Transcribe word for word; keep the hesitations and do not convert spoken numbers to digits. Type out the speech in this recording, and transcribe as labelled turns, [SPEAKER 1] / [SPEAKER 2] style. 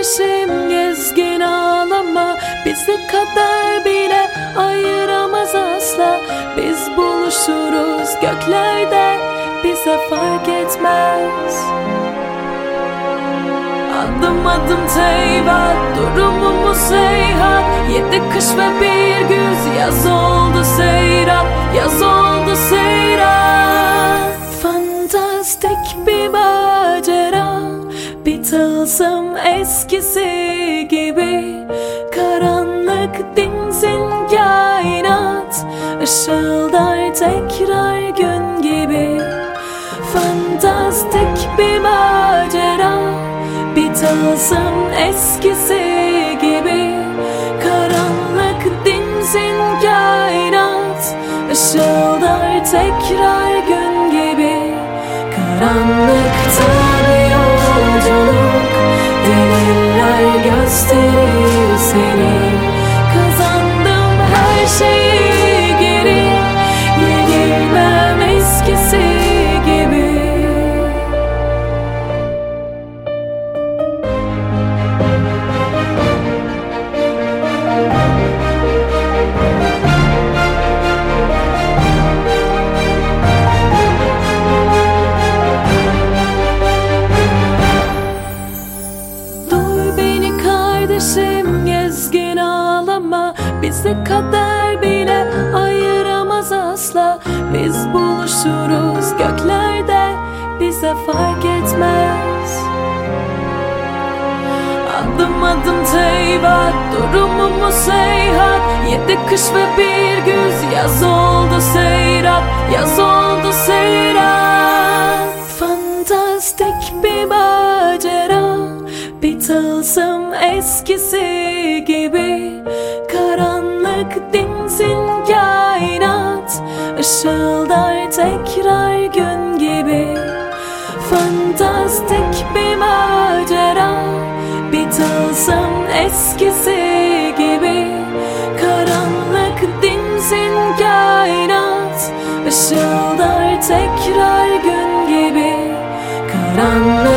[SPEAKER 1] kardeşim gezgin ağlama, bizi kader bile ayıramaz asla. Biz buluşuruz göklerde, bize fark etmez. Adım adım teyvat, durumumuz seyhat. Yedi kış ve bir güz, yaz oldu seyran, yaz oldu seyran. Fantastik bir macera, bir tılsım eskisi gibi. Karanlık dinsin kainat, ışıldar tekrar gün gibi. Fantastik bir macera, bir tılsım eskisi gibi. Karanlık dinsin kainat, ışıldar tekrar gün gibi. Karanlıkta bir yolculuk, deliller gösterir seni. Kazandım her şeyi geri, yenilmem eskisi gibi. Kardeşim gezgin ağlama, bizi kader bile ayıramaz asla. Biz buluşuruz göklerde, bize fark etmez. Adım adım teyvat, durumumuz seyhat. Yedi kış ve bir güz, yaz oldu seyran, yaz oldu seyran. Fantastik bir macera, bir tılsım eskisi gibi. Karanlık dinsin kainat, ışıldar tekrar gün gibi. Fantastik bir macera, bir tılsım eskisi gibi. Karanlık dinsin kainat, ışıldar tekrar gün gibi. Karanlık